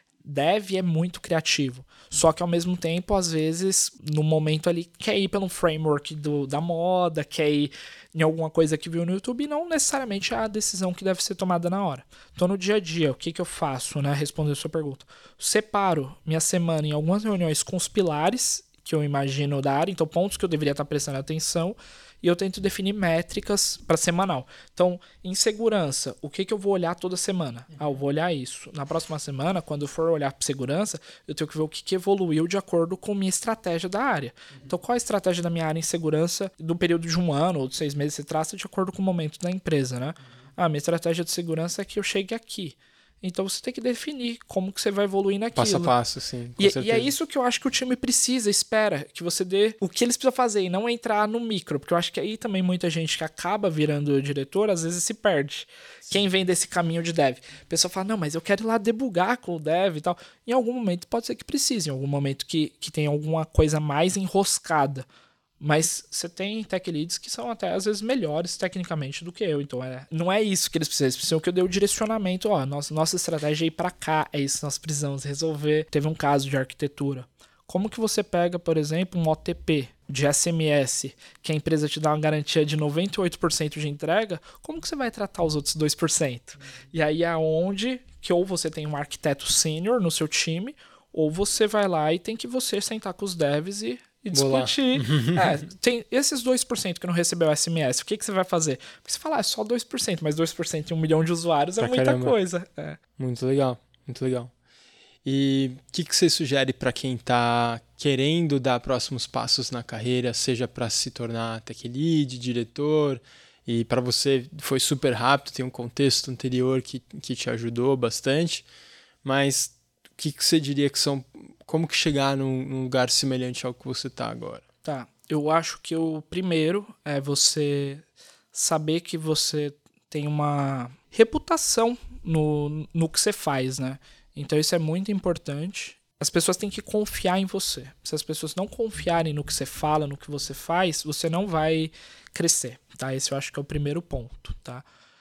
Dev é muito criativo, só que ao mesmo tempo, às vezes, no momento ali, quer ir pelo framework do, da moda, quer ir em alguma coisa que viu no YouTube e não necessariamente é a decisão que deve ser tomada na hora. Então, no dia a dia, o que, que eu faço, né? Respondendo a sua pergunta. Separo minha semana em algumas reuniões com os pilares que eu imagino da área, então pontos que eu deveria estar prestando atenção, e eu tento definir métricas para semanal. Então, em segurança, o que, que eu vou olhar toda semana? Ah, eu vou olhar isso. Na próxima semana, quando eu for olhar para segurança, eu tenho que ver o que, que evoluiu de acordo com a minha estratégia da área. Uhum. Então, qual a estratégia da minha área em segurança do período de um ano ou de seis meses? Você traça de acordo com o momento da empresa, né? Uhum. Ah, minha estratégia de segurança é que eu chegue aqui. Então você tem que definir como que você vai evoluir naquilo. Passo a passo, sim. Com E, certeza. e é isso que eu acho que o time precisa, espera, que você dê o que eles precisam fazer e não entrar no micro, porque eu acho que aí também muita gente que acaba virando diretor, às vezes se perde. Sim. Quem vem desse caminho de dev. A pessoa fala, não, mas eu quero ir lá debugar com o dev e tal. Em algum momento pode ser que precise, em algum momento que, que tem alguma coisa mais enroscada. Mas você tem tech leads que são até às vezes melhores tecnicamente do que eu. Então é, não é isso que eles precisam. Eles precisam que eu dê o direcionamento. Ó, nossa, nossa estratégia é ir pra cá. É isso que nós precisamos resolver. Teve um caso de arquitetura. Como que você pega, por exemplo, um O T P de S M S, que a empresa te dá uma garantia de noventa e oito por cento de entrega, como que você vai tratar os outros dois por cento? E aí é onde que ou você tem um arquiteto sênior no seu time, ou você vai lá e tem que você sentar com os devs e E discutir. É, tem esses dois por cento que não recebeu S M S, o que, que você vai fazer? Porque você fala, ah, é só dois por cento, mas dois por cento em um milhão de usuários é pra muita caramba. Coisa. É. Muito legal, muito legal. E o que, que você sugere para quem está querendo dar próximos passos na carreira, seja para se tornar tech lead, diretor, e para você foi super rápido, tem um contexto anterior que, que te ajudou bastante, mas o que, que você diria que são... Como que chegar num, num lugar semelhante ao que você está agora? Tá, eu acho que o primeiro é você saber que você tem uma reputação no, no que você faz, né? Então isso é muito importante. As pessoas têm que confiar em você. Se as pessoas não confiarem no que você fala, no que você faz, você não vai crescer, tá? Esse eu acho que é o primeiro ponto, tá?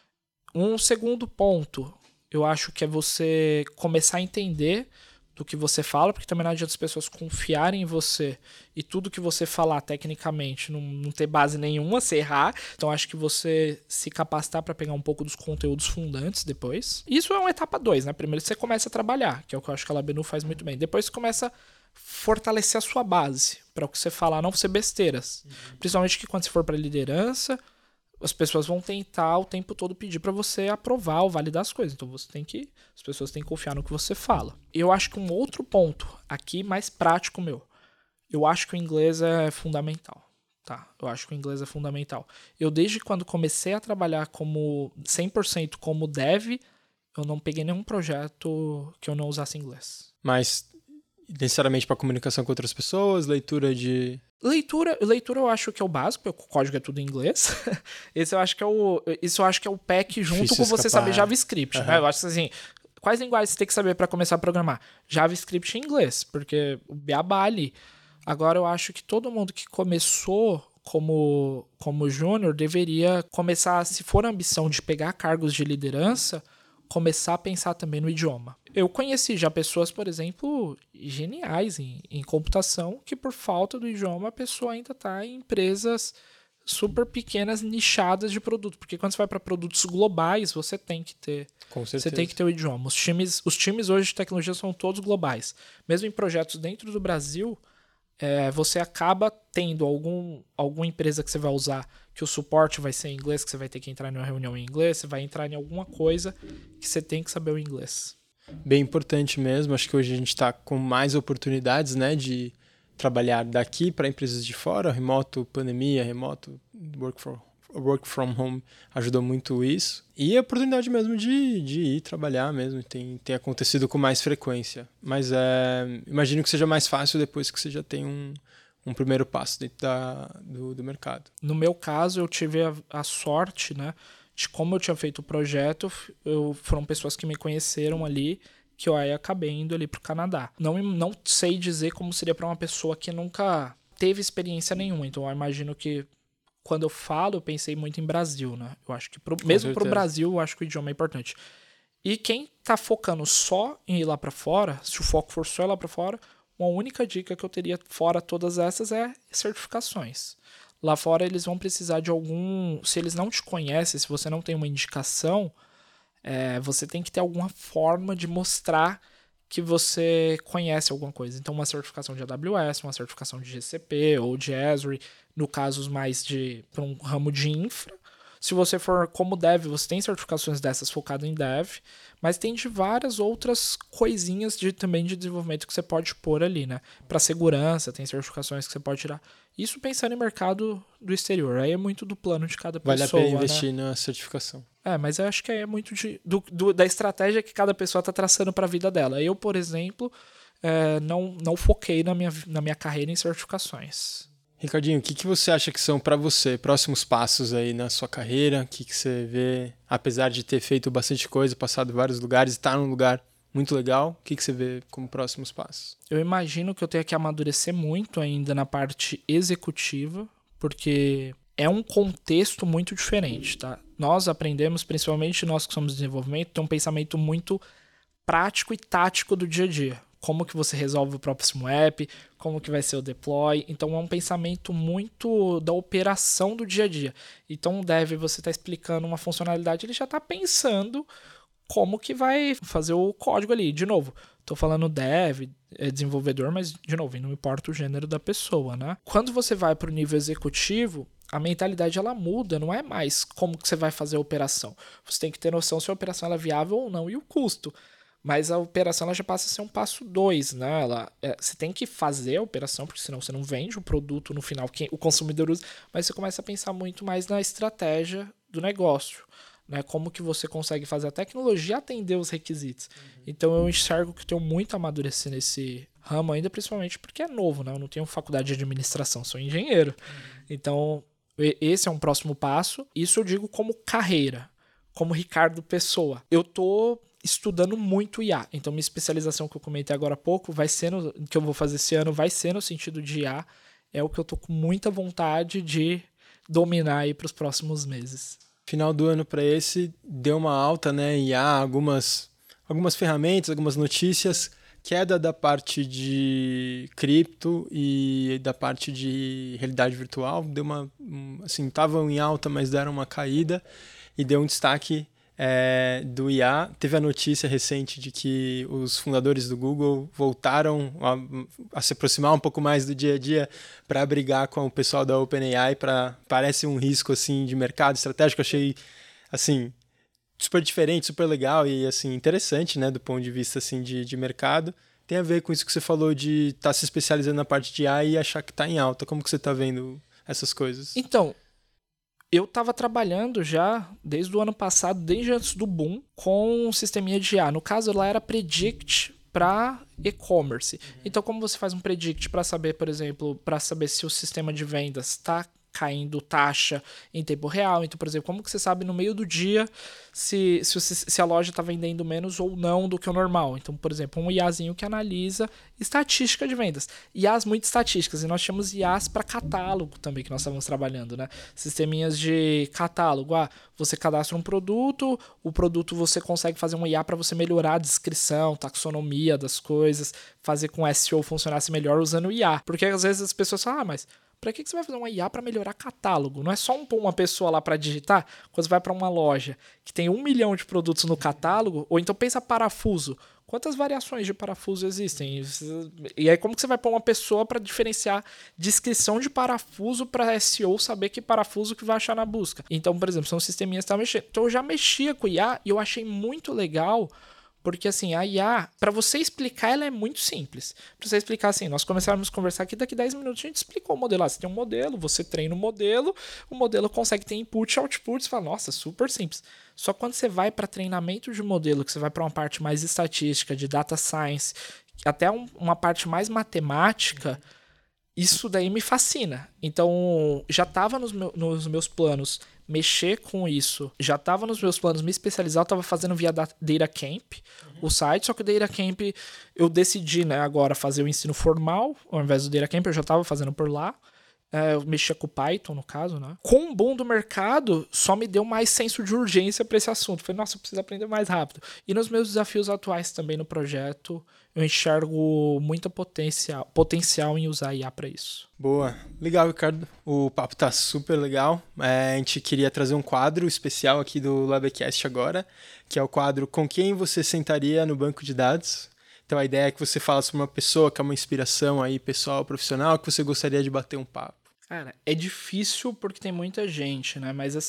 Um segundo ponto, eu acho que é você começar a entender do que você fala, porque também não adianta as pessoas confiarem em você e tudo que você falar tecnicamente não, não ter base nenhuma, se errar. Então acho que você se capacitar para pegar um pouco dos conteúdos fundantes depois. Isso é uma etapa dois, né? Primeiro você começa a trabalhar, que é o que eu acho que a Labenu faz muito bem. Depois você começa a fortalecer a sua base para o que você falar não ser besteiras. Uhum. Principalmente que quando você for para liderança, as pessoas vão tentar o tempo todo pedir para você aprovar ou validar as coisas. Então você tem que, as pessoas têm que confiar no que você fala. Eu acho que um outro ponto aqui mais prático meu, eu acho que o inglês é fundamental, tá? Eu acho que o inglês é fundamental. Eu desde quando comecei a trabalhar como cem por cento como dev, eu não peguei nenhum projeto que eu não usasse inglês. Mas necessariamente para comunicação com outras pessoas, leitura de... Leitura, leitura eu acho que é o básico, porque o código é tudo em inglês. Esse eu acho que é o, isso eu acho que é o pack junto Difícil com você escapar. Saber JavaScript, uhum. né? Eu acho que assim, quais linguagens você tem que saber para começar a programar? JavaScript em inglês, porque o beabá ali. Agora eu acho que todo mundo que começou como, como júnior deveria começar, se for a ambição de pegar cargos de liderança, começar a pensar também no idioma. Eu conheci já pessoas, por exemplo, geniais em, em computação, que por falta do idioma a pessoa ainda está em empresas super pequenas, nichadas de produto. Porque quando você vai para produtos globais, você tem que ter, Com certeza. Você tem que ter o idioma. Os times, os times hoje de tecnologia são todos globais. Mesmo em projetos dentro do Brasil, é, você acaba tendo algum, alguma empresa que você vai usar que o suporte vai ser em inglês, que você vai ter que entrar em uma reunião em inglês, você vai entrar em alguma coisa que você tem que saber o inglês. Bem importante mesmo. Acho que hoje a gente está com mais oportunidades, né, de trabalhar daqui para empresas de fora, remoto, pandemia, remoto, work, for, work from home ajudou muito isso. E a oportunidade mesmo de, de ir trabalhar mesmo, tem, tem acontecido com mais frequência. Mas é, imagino que seja mais fácil depois que você já tem um, um primeiro passo dentro da, do, do mercado. No meu caso, eu tive a, a sorte, né, de como eu tinha feito o projeto, eu, foram pessoas que me conheceram ali, que eu aí acabei indo ali pro Canadá. Não, não sei dizer como seria para uma pessoa que nunca teve experiência nenhuma, então eu imagino que quando eu falo, eu pensei muito em Brasil, né? Eu acho que pro, mesmo pro Brasil, eu acho que o idioma é importante. E quem tá focando só em ir lá para fora, se o foco for só ir lá para fora, uma única dica que eu teria fora todas essas é certificações. Lá fora eles vão precisar de algum... Se eles não te conhecem, se você não tem uma indicação, é, você tem que ter alguma forma de mostrar que você conhece alguma coisa. Então, uma certificação de A W S, uma certificação de G C P ou de Azure, no caso mais de para um ramo de infra. Se você for como dev, você tem certificações dessas focadas em dev, mas tem de várias outras coisinhas de, também de desenvolvimento que você pode pôr ali, né? Para segurança, tem certificações que você pode tirar. Isso pensando em mercado do exterior. Aí é muito do plano de cada pessoa. Vale a pena investir, né, na certificação. É, mas eu acho que é muito de, do, do, da estratégia que cada pessoa está traçando para a vida dela. Eu, por exemplo, é, não, não foquei na minha, na minha carreira em certificações. Ricardinho, o que, que você acha que são para você próximos passos aí na sua carreira? O que, que você vê, apesar de ter feito bastante coisa, passado em vários lugares, estar num lugar muito legal, o que, que você vê como próximos passos? Eu imagino que eu tenha que amadurecer muito ainda na parte executiva, porque é um contexto muito diferente, tá? Nós aprendemos, principalmente nós que somos de desenvolvimento, ter um pensamento muito prático e tático do dia a dia. Como que você resolve o próximo app, como que vai ser o deploy. Então é um pensamento muito da operação do dia a dia. Então o dev, você está explicando uma funcionalidade, ele já está pensando como que vai fazer o código ali. De novo, estou falando dev, é desenvolvedor, mas de novo, não importa o gênero da pessoa, né? Quando você vai para o nível executivo, a mentalidade ela muda, não é mais como que você vai fazer a operação. Você tem que ter noção se a operação ela é viável ou não e o custo. Mas a operação ela já passa a ser um passo dois, né? Ela, é, você tem que fazer a operação, porque senão você não vende o produto no final que o consumidor usa, mas você começa a pensar muito mais na estratégia do negócio, né? Como que você consegue fazer a tecnologia atender os requisitos. Uhum. Então eu enxergo que eu tenho muito a amadurecer nesse ramo ainda, principalmente porque é novo, né? Eu não tenho faculdade de administração, sou engenheiro. Uhum. Então esse é um próximo passo. Isso eu digo como carreira, como Ricardo Pessoa. Eu tô estudando muito I A. Então, minha especialização que eu comentei agora há pouco, vai ser no, que eu vou fazer esse ano, vai ser no sentido de I A. É o que eu tô com muita vontade de dominar aí para os próximos meses. Final do ano para esse, deu uma alta, né? I A, algumas, algumas ferramentas, algumas notícias, queda da parte de cripto e da parte de realidade virtual. Deu uma, assim, estavam em alta, mas deram uma caída e deu um destaque É, do I A. Teve a notícia recente de que os fundadores do Google voltaram a, a se aproximar um pouco mais do dia a dia para brigar com o pessoal da OpenAI. Pra, parece um risco assim, de mercado estratégico. Achei assim, super diferente, super legal e assim, interessante, né, do ponto de vista assim, de, de mercado. Tem a ver com isso que você falou de estar tá se especializando na parte de I A e achar que está em alta. Como que você está vendo essas coisas? Então, eu estava trabalhando já desde o ano passado, desde antes do boom, com um sisteminha de I A. No caso, ela era predict para e-commerce. Uhum. Então, como você faz um predict para saber, por exemplo, para saber se o sistema de vendas está caindo taxa em tempo real. Então, por exemplo, como que você sabe no meio do dia se, se, se a loja está vendendo menos ou não do que o normal? Então, por exemplo, um IAzinho que analisa estatística de vendas. I As muito estatísticas. E nós tínhamos I As para catálogo também, que nós estávamos trabalhando, né? Sisteminhas de catálogo. Ah, você cadastra um produto, o produto você consegue fazer um I A para você melhorar a descrição, taxonomia das coisas, fazer com o S E O funcionasse melhor usando o I A. Porque às vezes as pessoas falam, ah, mas para que você vai fazer uma I A para melhorar catálogo? Não é só um, uma pessoa lá para digitar? Quando você vai para uma loja que tem um milhão de produtos no catálogo, ou então pensa parafuso. Quantas variações de parafuso existem? E aí como que você vai pôr uma pessoa para diferenciar descrição de parafuso para S E O saber que parafuso que vai achar na busca? Então, por exemplo, são sisteminhas que estão mexendo. Então eu já mexia com I A e eu achei muito legal. Porque, assim, a I A, para você explicar, ela é muito simples. Para você explicar, assim, nós começamos a conversar aqui, daqui dez minutos a gente explicou o modelo. Ah, você tem um modelo, você treina o modelo, o modelo consegue ter input e output. Você fala, nossa, super simples. Só quando você vai para treinamento de modelo, que você vai para uma parte mais estatística, de data science, até um, uma parte mais matemática, isso daí me fascina. Então, já estava nos, meu, nos meus planos mexer com isso. Já estava nos meus planos me especializar. Eu estava fazendo via DataCamp, uhum. o site. Só que o DataCamp, eu decidi, né, agora fazer o ensino formal. Ao invés do DataCamp, eu já estava fazendo por lá. É, eu mexia com o Python, no caso, né? Com o boom do mercado, só me deu mais senso de urgência para esse assunto. Falei, nossa, eu preciso aprender mais rápido. E nos meus desafios atuais também no projeto, eu enxergo muita potencial, potencial em usar I A para isso. Boa. Legal, Ricardo. O papo tá super legal. É, a gente queria trazer um quadro especial aqui do Labcast agora, que é o quadro Com Quem Você Sentaria no Banco de Dados. Então a ideia é que você fala sobre uma pessoa que é uma inspiração aí, pessoal, profissional, que você gostaria de bater um papo. Cara, é difícil porque tem muita gente, né? Mas assim,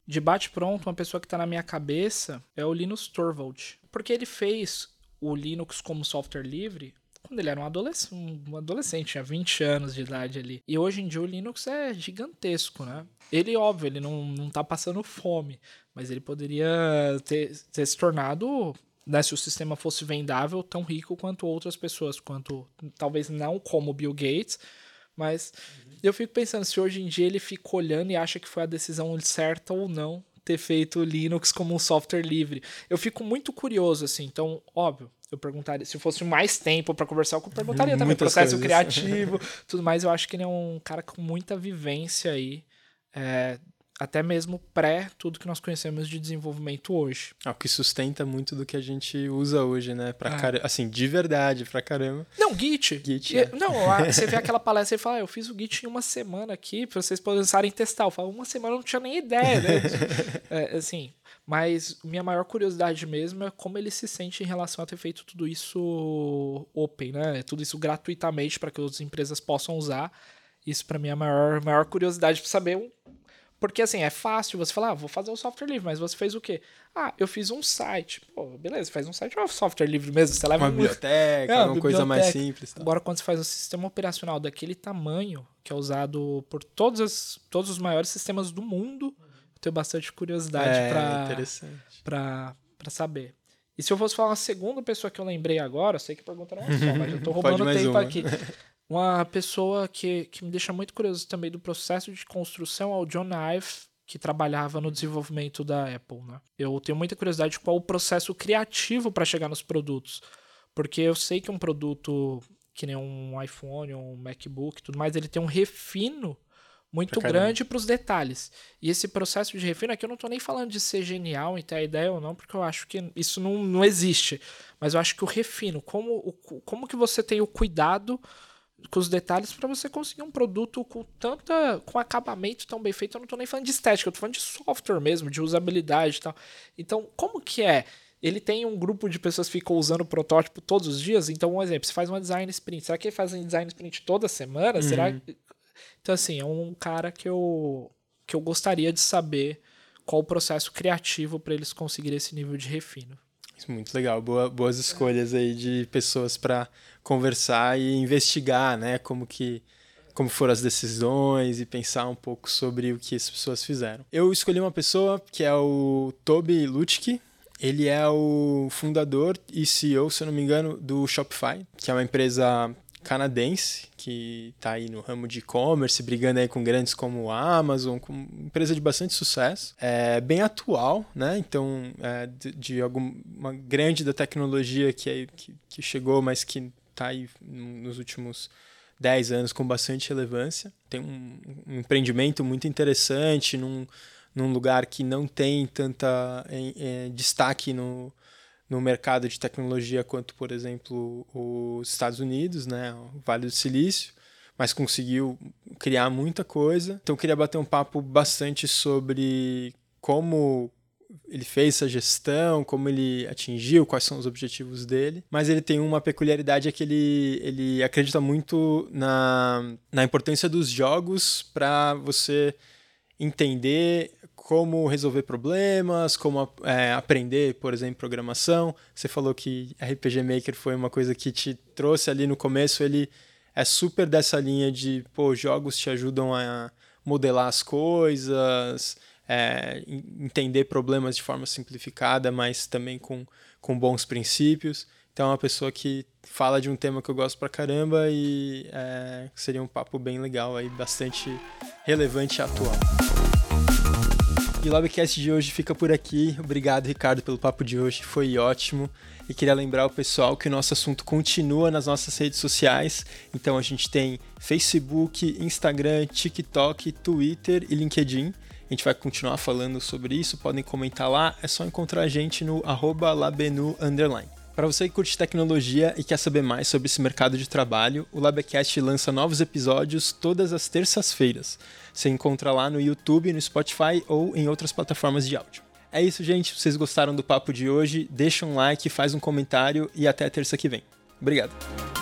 De bate-pronto, uma pessoa que está na minha cabeça é o Linus Torvald. Porque ele fez o Linux como software livre quando ele era um adolescente, um adolescente, tinha vinte anos de idade ali. E hoje em dia o Linux é gigantesco, né? Ele, óbvio, ele não, não tá passando fome, mas ele poderia ter, ter se tornado, né, se o sistema fosse vendável, tão rico quanto outras pessoas, quanto talvez não como Bill Gates, mas uhum. eu fico pensando se hoje em dia ele fica olhando e acha que foi a decisão certa ou não ter feito o Linux como um software livre. Eu fico muito curioso, assim, então, óbvio, eu perguntaria, se fosse mais tempo para conversar, eu perguntaria também o processo coisas. criativo, tudo mais. Eu acho que ele é um cara com muita vivência aí, é, até mesmo pré tudo que nós conhecemos de desenvolvimento hoje. É o que sustenta muito do que a gente usa hoje, né? Pra ah. car... Assim, de verdade, pra caramba. Não, Git. Git, é. Não, você vê aquela palestra e fala, ah, eu fiz o Git em uma semana aqui, pra vocês começarem a testar. Eu falo, uma semana eu não tinha nem ideia, né? é, assim, mas minha maior curiosidade mesmo é como ele se sente em relação a ter feito tudo isso open, né? Tudo isso gratuitamente para que outras empresas possam usar. Isso pra mim é a maior, maior curiosidade pra saber um. Porque, assim, é fácil você falar, ah, vou fazer um software livre, mas você fez o quê? Ah, eu fiz um site. Pô, beleza, faz um site, é um software livre mesmo. Você leva uma biblioteca, é, uma coisa mais simples. Tá? Agora, quando você faz um sistema operacional daquele tamanho, que é usado por todos, as, todos os maiores sistemas do mundo, eu tenho bastante curiosidade é, pra, pra, pra saber. E se eu fosse falar uma segunda pessoa que eu lembrei agora, eu sei que pergunta não é só, mas eu tô roubando tempo uma. aqui. Uma pessoa que, que me deixa muito curioso também do processo de construção é o John Ive, que trabalhava no desenvolvimento da Apple, né? Eu tenho muita curiosidade de qual o processo criativo para chegar nos produtos. Porque eu sei que um produto que nem um iPhone, um MacBook e tudo mais, ele tem um refino muito grande para os detalhes. E esse processo de refino aqui eu não estou nem falando de ser genial e ter a ideia ou não, porque eu acho que isso não, não existe. Mas eu acho que o refino, como, o, como que você tem o cuidado com os detalhes para você conseguir um produto com tanta com acabamento tão bem feito. Eu não tô nem falando de estética, eu tô falando de software mesmo, de usabilidade e tal. Então, como que é? Ele tem um grupo de pessoas que ficam usando o protótipo todos os dias. Então, um exemplo, você faz uma design sprint. Será que ele faz um design sprint toda semana? Uhum. Será? Então, assim, é um cara que eu, que eu gostaria de saber qual o processo criativo para eles conseguirem esse nível de refino. Muito legal, boa, boas escolhas aí de pessoas para conversar e investigar, né, como que como foram as decisões e pensar um pouco sobre o que as pessoas fizeram. Eu escolhi uma pessoa que é o Tobi Lutke. Ele é o fundador e C E O, se eu não me engano, do Shopify, que é uma empresa canadense que está aí no ramo de e-commerce, brigando aí com grandes como a Amazon, com empresa de bastante sucesso, é bem atual, né? Então, é de, de alguma grande da tecnologia que, é, que, que chegou, mas que está aí nos últimos dez anos com bastante relevância. Tem um, um empreendimento muito interessante num, num lugar que não tem tanta é, é, destaque no no mercado de tecnologia quanto, por exemplo, os Estados Unidos, né, o Vale do Silício, mas conseguiu criar muita coisa. Então, eu queria bater um papo bastante sobre como ele fez essa gestão, como ele atingiu, quais são os objetivos dele. Mas ele tem uma peculiaridade, é que ele, ele acredita muito na, na importância dos jogos para você entender como resolver problemas, como é, aprender, por exemplo, programação. Você falou que R P G Maker foi uma coisa que te trouxe ali no começo. Ele é super dessa linha de, pô, jogos te ajudam a modelar as coisas, é, entender problemas de forma simplificada, mas também com, com bons princípios. Então é uma pessoa que fala de um tema que eu gosto pra caramba e é, seria um papo bem legal, aí, bastante relevante e atual. E o Labcast de hoje fica por aqui. Obrigado, Ricardo, pelo papo de hoje. Foi ótimo. E queria lembrar o pessoal que o nosso assunto continua nas nossas redes sociais. Então a gente tem Facebook, Instagram, TikTok, Twitter e LinkedIn. A gente vai continuar falando sobre isso. Podem comentar lá. É só encontrar a gente no arroba labenu underline. Para você que curte tecnologia e quer saber mais sobre esse mercado de trabalho, o Labcast lança novos episódios todas as terças-feiras. Você encontra lá no YouTube, no Spotify ou em outras plataformas de áudio. É isso, gente. Se vocês gostaram do papo de hoje, deixa um like, faz um comentário e até terça que vem. Obrigado.